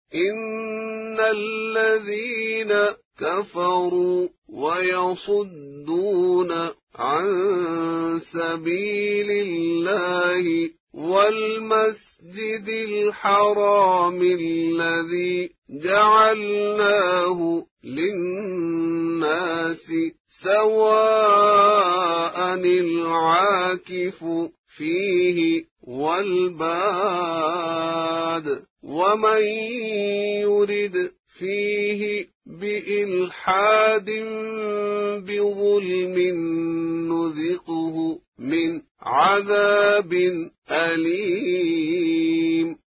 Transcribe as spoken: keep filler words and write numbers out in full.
إن الذين كفروا ويصدون عن سبيل الله والمسجد الحرام الذي جعلناه للناس سواء العاكف فيه والباد ومن يرد فيه بإلحاد بظلم نذقه من عذاب